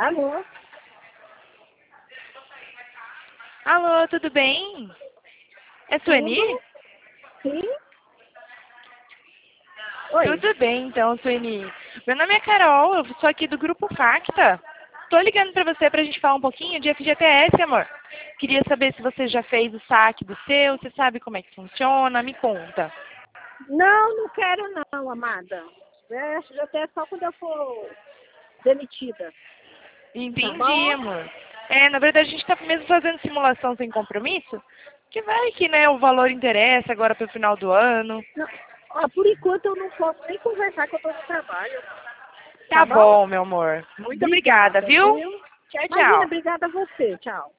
Alô? Alô, tudo bem? É Sueli? Tudo? Sim? Oi? Tudo bem, então, Sueli. Meu nome é Carol, eu sou aqui do Grupo Facta. Tô ligando pra você pra gente falar um pouquinho de FGTS, amor. Queria saber se você já fez o saque do seu, você sabe como é que funciona, me conta. Não, não quero não, amada. Já até só quando eu for demitida. Tá Entendi, bom? amor. Na verdade a gente tá mesmo fazendo simulação sem compromisso, que vai que, né, o valor interessa agora pro final do ano. Não. Ó, por enquanto eu não posso nem conversar que eu tô no trabalho. Tá Tá bom? bom, meu amor. Muito obrigada, Obrigada, viu? viu? Tchau, Imagina, tchau. obrigada a você. Tchau.